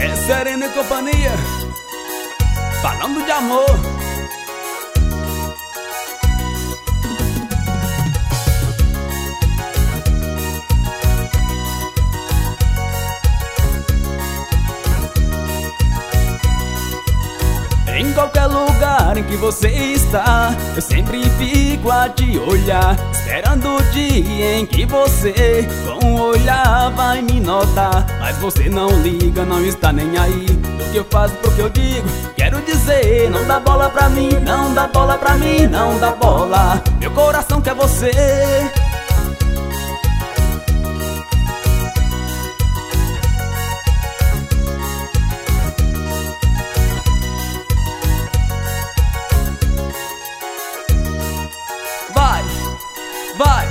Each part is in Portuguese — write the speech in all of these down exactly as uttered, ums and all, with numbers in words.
É Serena e companhia, falando de amor. Em qualquer lugar em que você está, eu sempre fico a te olhar, esperando o dia em que você com um olhar vai me notar. Mas você não liga, não está nem aí do que eu faço, pro que eu digo. Quero dizer, não dá bola pra mim, não dá bola pra mim, não dá bola. Meu coração quer você. Vai!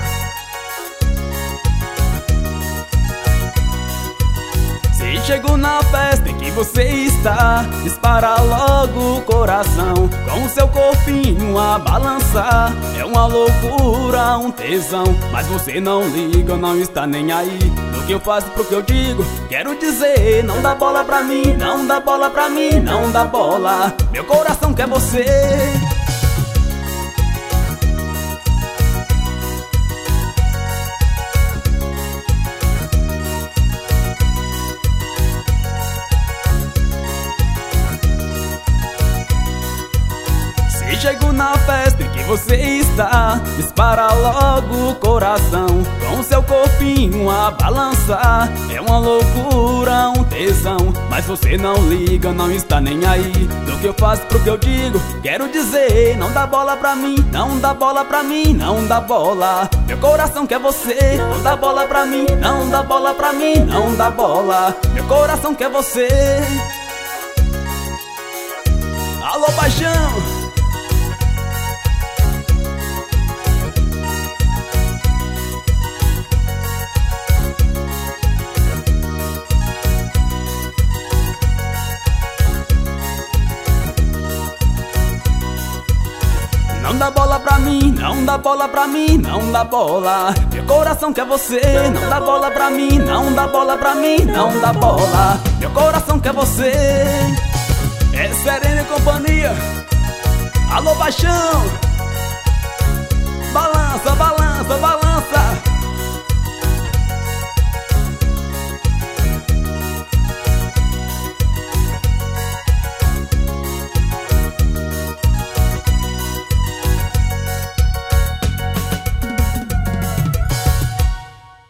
Se chego na festa em que você está, dispara logo o coração, com o seu corpinho a balançar. É uma loucura, um tesão, mas você não liga, não está nem aí do que eu faço, pro que eu digo. Quero dizer, não dá bola pra mim, não dá bola pra mim, não dá bola. Meu coração quer você. Chego na festa em que você está, dispara logo o coração, com seu corpinho a balançar. É uma loucura, um tesão, mas você não liga, não está nem aí do que eu faço, pro que eu digo. Quero dizer, não dá bola pra mim, não dá bola pra mim, não dá bola. Meu coração quer você. Não dá bola pra mim, não dá bola pra mim, não dá bola. Meu coração quer você. Alô, paixão. Não dá bola pra mim, não dá bola pra mim, não dá bola. Meu coração quer você. Não dá bola pra mim, não dá bola pra mim, não dá bola. Meu coração quer você. É Serena e companhia. Alô, paixão. Balança, balança, balança.